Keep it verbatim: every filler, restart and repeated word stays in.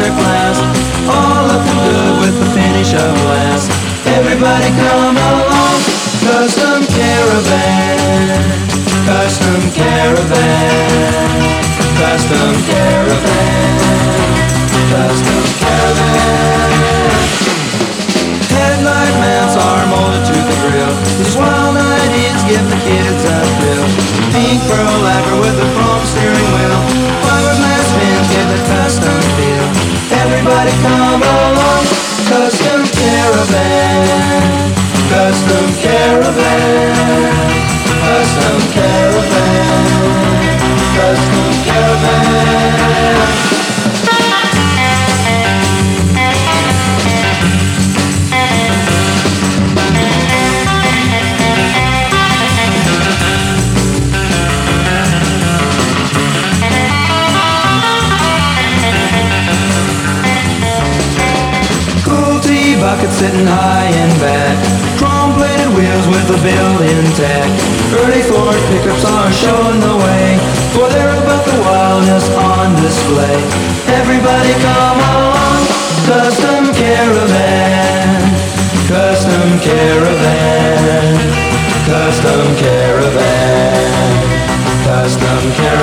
their class, all looking good with the finish of last. Everybody come along, Custom Caravan, Custom Caravan, Custom Caravan, Custom Caravan. Headlight mounts are molded to the grill. These wild ideas give the kids a thrill. Pink pearl lacquer with a chrome steering wheel. Fiberglass fins give the custom feel. Everybody come along, Custom Caravan, Custom Caravan, Custom Caravan, Custom Caravan. Bucket sitting high and back, chrome-plated wheels with a built-in tack. Early Ford pickups are showing the way, for they're about the wildness on display. Everybody come along, Custom Caravan, Custom Caravan, Custom Caravan, Custom Caravan.